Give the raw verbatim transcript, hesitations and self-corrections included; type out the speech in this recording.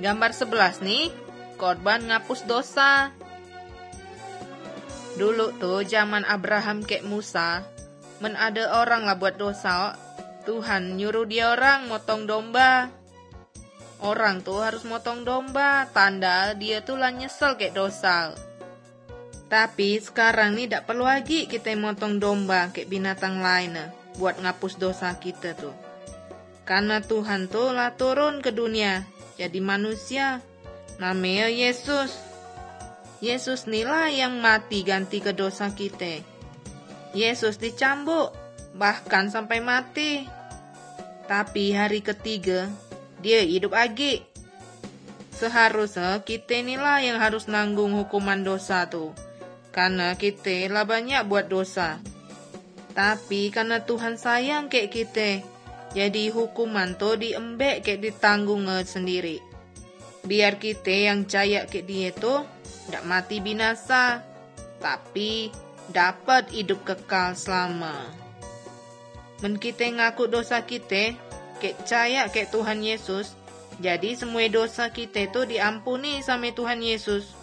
Gambar sebelas nih, korban ngapus dosa. Dulu tuh zaman Abraham kek Musa, men ada orang lah buat dosa, Tuhan nyuruh dia orang motong domba. Orang tuh harus motong domba, tanda dia tuh lah nyesel kek dosa. Tapi sekarang nih tidak perlu lagi kita motong domba kek binatang lain buat ngapus dosa kita tuh. Karena Tuhan tuh lah turun ke dunia jadi manusia, namanya Yesus. Yesus inilah yang mati ganti ke dosa kita. Yesus dicambuk, bahkan sampai mati. Tapi hari ketiga, dia hidup lagi. Seharusnya kita inilah yang harus nanggung hukuman dosa tuh. Karena kita lah banyak buat dosa. Tapi karena Tuhan sayang kayak kita, jadi hukuman tuh diembek kayak ditanggung sendiri. Biar kita yang percaya kayak dia tuh tidak mati binasa, tapi dapat hidup kekal selama. Men kita ngaku dosa kita, kayak percaya kayak Tuhan Yesus, jadi semua dosa kita tuh diampuni sama Tuhan Yesus.